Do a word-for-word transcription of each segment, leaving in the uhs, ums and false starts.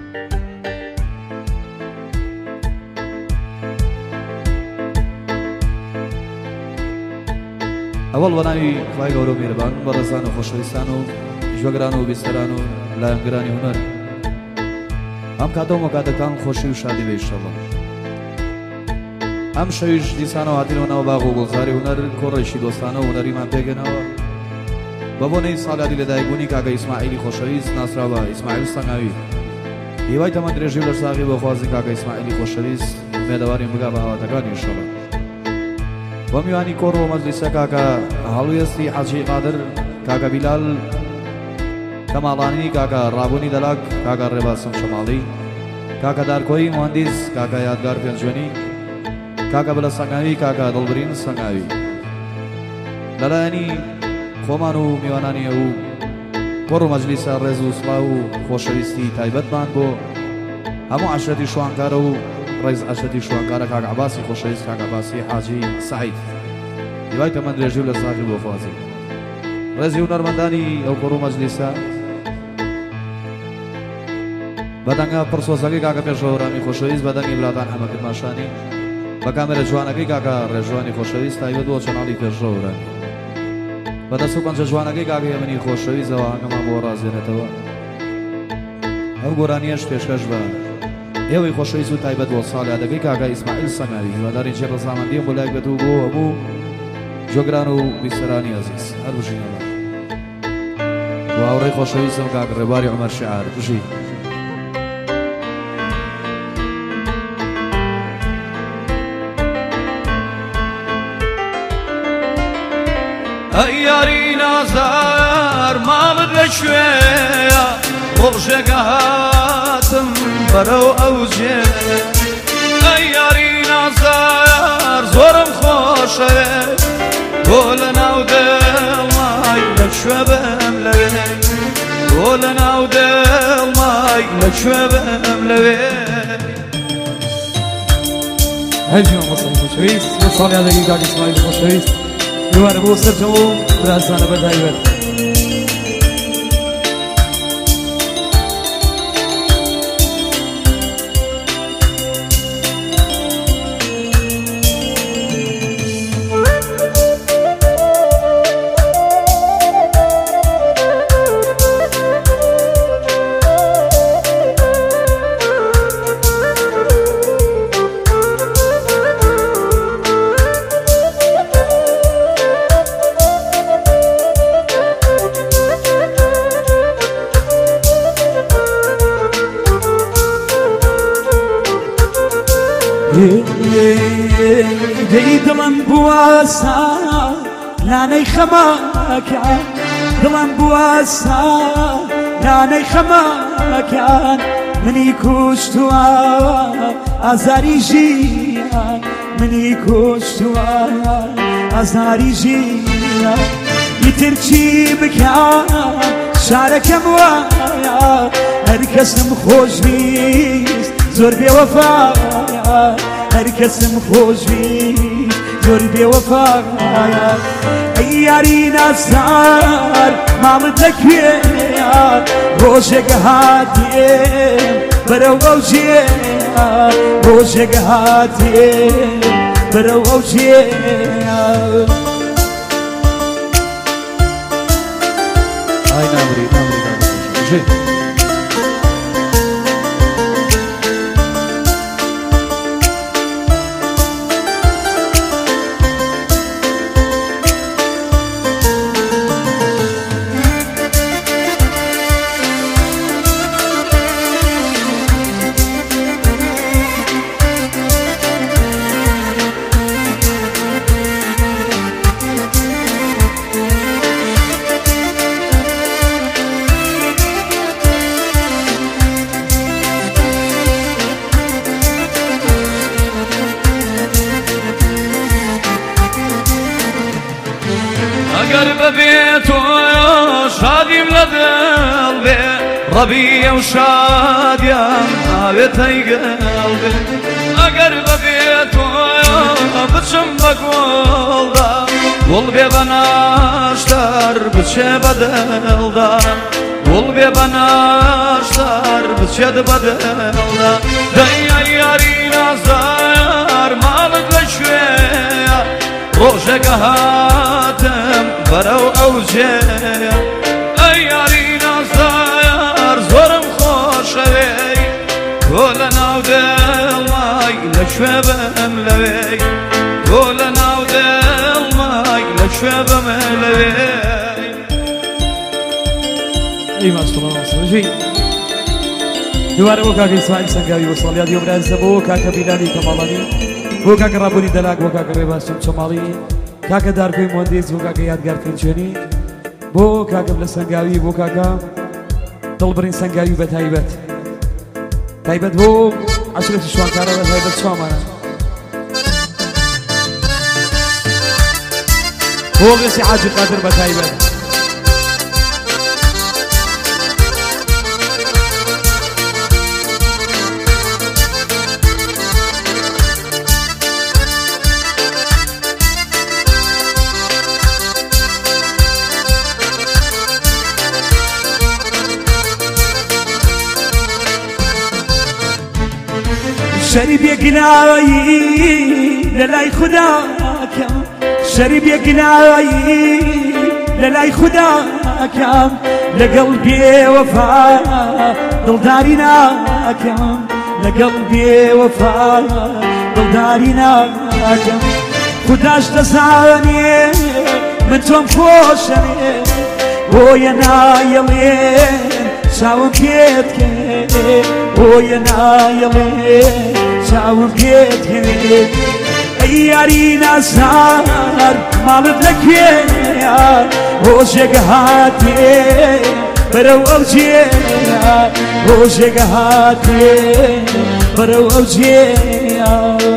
ئەوەڵ بەناوی خوای گەورە و میهرەبان بەڕێزان و خۆشەویستان و ژوەگران و بیستەران و لایەنگرانی هونەر ئەم کاتە و مەکاتەکان خۆشی و شادی بێ ئینشەڵڵا. ئەم شەویش دیسانەوە هاتینەوە ناو باغ و گوڵزاری هونەر کۆڕێکی دۆستانە و هونەریمان پێگەنەوە بە بۆنەی ساڵیادی لەدایکبوونی کاکە ئیسماعیلی خۆشەویست ناسرا بە ئیسماعیل سەنگاوی. هیوای تەمەند درێژی و لەرزاغی بۆ خوازی کاکە ئیسماعیلی خۆشەویست مێدەوارین بگا بە هاواتەکانی ئینشەڵڵا. و میوانی کۆڕ و مەجلیسە کاکە هەڵوێستی حەجی قادر، کاکە بیلال کەماڵانی، کاکە ڕابوونی دەلاک، کاکە ڕێباسم شەماڵی، کاکە دارکۆیی مهندیس، کاکە یادگار پێنجوێنی، کاکە بەلە سەنگاوی، کاکە دڵبرین سەنگاوی. لەلایەنی خۆمان و میوانانی ئەو کۆڕ و مەجلیسە ڕێز و سڵاو و خۆشەویستی تایبەتمان بۆ هەموو عەشرەتی شوانکارە و ڕێز عەشرەتی شوانکارە کاکە عەباسی خۆشەویست، کاکە عەباسی حاجی سەعید. هیوای تەمەند درێژی و لەرزاغی بۆ خوازی ڕێزی هونەرمەندانی ئەو کۆڕ و مەجلیسە بەدەنگە پڕسۆزەکەی کاکە پێشەوەڕامی خۆشەویست، بەدەنگی برادان حەمەد ماشانی، بە کامێرە جوانەکەی کاکە ڕێژوانی خۆشەویست تایبەت بۆ چەناڵی پێشەوەڕامی، بەدەست و پەنجە جوانەکەی کاکە هێمنی خۆشەویستەوە هەنگەمان بۆ ڕازێنێتەوە. ئەو گۆرانیەش پێشکەش بە ئێوەی خۆشەویست و تایبەت بۆ ساڵیادەکەی کاکە ئیسماعیل سەنگاوی. هیوادارین جێ ڕەزامەندیەم بۆ لایەک بێتەوە بۆ هەموو جۆگران و بیستەرانی عەزیز. هەر بژینەوە بۆ هاوڕێی خۆشەویستم کاکە ڕێباری عومەر شیعار بژین. ئەی یاری نازار ماڵت لەکوێیە، ڕۆژێکە هاتم بەرەو ئەو جێ. ئەی یاری نازار زۆرم خۆشەوێ، تۆ لە ناو دڵمای لەکوێ بم لەوێ، تۆ لە ناو دڵمای لەکوێ بم لەوێ. هەرجیان بەسەڵی خۆشەویست بۆ ساڵیادەکەی کاکە ئیسماعیلی خۆشەویست میوانە بۆ سەرجەم و برازانە بەتایبەت. دەی دڵم بواسا لانەی خەماکان، دڵم بواسا لانەی خەماکان، منی کوشتووە ئازاری ژیان، منی کوشتووە ئازاری ژیان. ئیتر چی بکەم شارەکەم وایە، هەر کەسم خۆشویست زۆر بێوەفایە، هەر کەسم خۆشویست زۆر بێوەفایە. ئەی یاری نازار ماڵت لەکوێیە، ڕۆژێکە هاتێم بەرەو ئەو جێ، ڕۆژێکە هاتێم بەرەو ئەو جێ. ئای نامری نامری نامری ئەگەر بەبێ تۆ شادیم لە دڵ بێ، ڕەبیە و شادیان ئاوێتەی گەڵ بێ. ئەگەر بەبێ تۆ بچم بە گۆڵدا، گوڵ بێ بە ناشتار بچێ بە دڵدا، گل بێ بەناشدار بچێت بەدڵدا دەیە یاری نازار ماڵت لەکوێیە ڕۆژێکە هاتم بەرەو ئەو جێیە ئەی یاری نازار زۆرم خۆشەوێی تۆ لە ناو دڵمای لەکوێ بم لەوێی تۆ لە ناو دڵمای لەکوێ بم لەوێی ئەی ماشڵڵا ماسڵژی دووارە بۆ کاکە ئیسماعیل سەنگاوی بۆ ساڵیادی و برازدە بۆ کاکە بیلالی کەماڵانی بۆ کاکە ڕابوونی دەلاک بۆ کاکە ڕێباشم چۆماڵی کاکە دارکۆی مۆندێز بۆ کاکە یادگارکردن شوێنی بۆ کاکەم لە سەنگاوی بۆ کاکە دڵبڕین سەنگاوی بە تایبەت تایبەت بۆ عەشرەتی شوانکارە بە تایبەت چوامانە بۆ غێسی حاجی قادر بە تایبەت شریب یەکناوایی لەلای خوداکەم شریب یەکناوایی لەلای خوداکەم لەگەڵ بێوەفا دڵداری ناکەم لەگەڵ بێوەفا دڵداری ناکەم خوداش دەزانێ من تۆم خۆشەوێ بۆیە نایەڵێن چاوم پێتکەێ بۆیە نایەڵێ چاوم پێتکەێ ئەی یاری نازار ماڵت لەکوێیە ڕۆژێکە هاتێ بەرەو ئەو جێیە ڕۆژێکە هاتێ بەرەو ئەو جێیە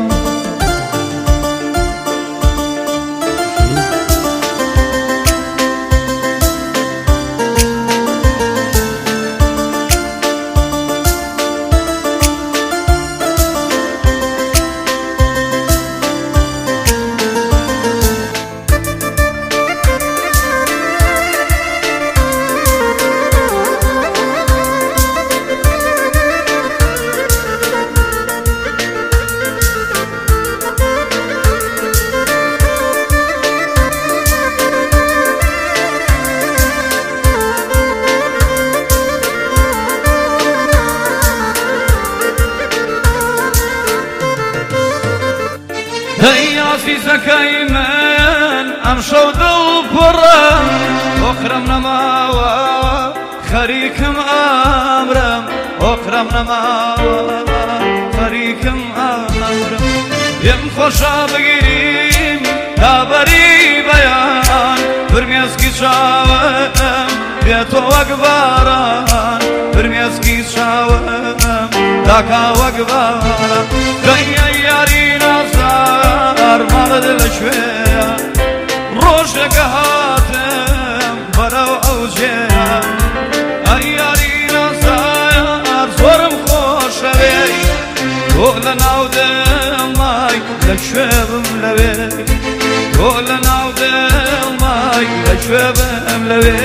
عزیزەکەی من ئەم شەو دڵپڕە ئۆقرەم نەماوە خەریکم ئامرم ئۆقرەم نەماوە خەریکم ئامرم پێم خۆشە بگیریم دابەری بەیان فرمێسکی چاوم بێتۆ وەک باران فرمێسکی چاوم داکا وەک باران گەیە یاری نازار ماڵت لەکوێیە ڕۆژێکە هاتم بەرەو ئەو جێیە ئەی یاری نازار زۆرم خۆشەوێ تۆ لە ناو دڵمای لەکوێ بم لەوێ تۆ لە ناو دڵمای لەکوێ بم لەوێ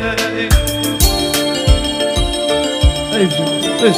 ئەی بژ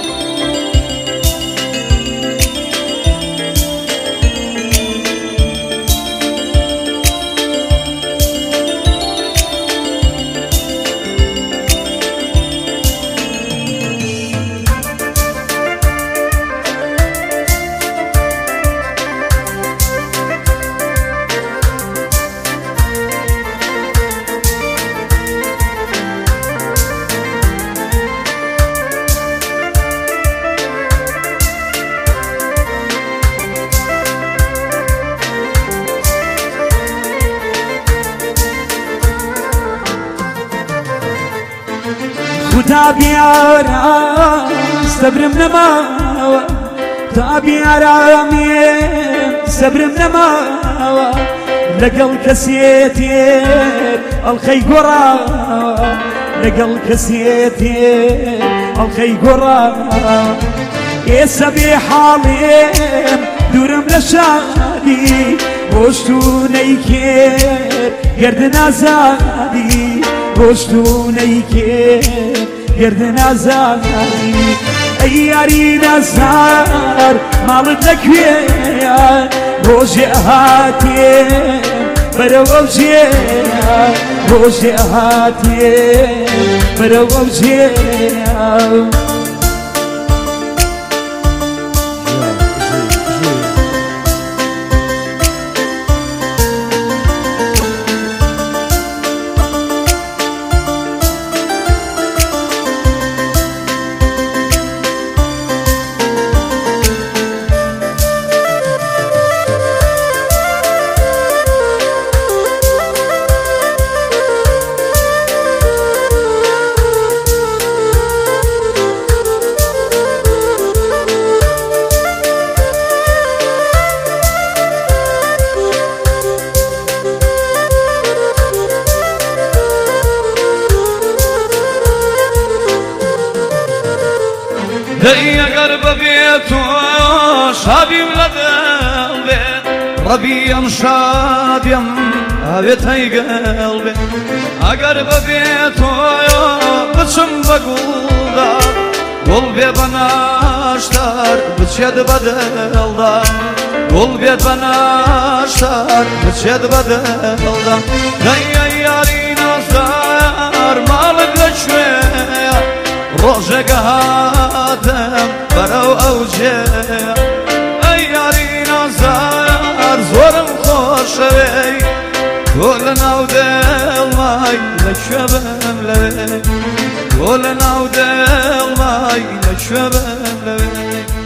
خدا بیارا صبرم نماوە تا بیارامێ صبرم نماوە لەگەڵ کەسێتێ ئەڵخەی گۆڕاوە لەگەڵ کەسێتێ ئەڵخەی گۆڕاوە ئێستا بێ حاڵێم دوورم لە شادی ڕۆشتو نەیکێت گەردە نازادی پشتونەی کێ گرد نازانی ئەی یاری نازار ماڵت لەکوێیە ڕۆژێ هاتێ بەرەو ئەو جێیە ڕۆژێ هاتێ بەرەو ئەو جێیە دەی ئەگەر بەبێت تۆ شادیم لە دڵ بێت ڕەبی ئەم شادیم ئاوێت هەیگەڵ بێت ئەگەر بەبێت تۆ بچم بە گوڵدار گوڵ بێ بە ناشتار بچێت بە دڵدا گوڵ بێت بە ناشتار بچێت بە دڵدا دەی ئەی یاری نازدار ماڵت لەکوێیە ڕۆژێکە هاتم بەرەو ئەو جێیە ئەی یاری نازار زۆرم خۆشەوێی تۆ لە ناو دڵمای لەکوێ بم لەوێ تۆ لە ناو دڵمای لەکوێ بم لەوێ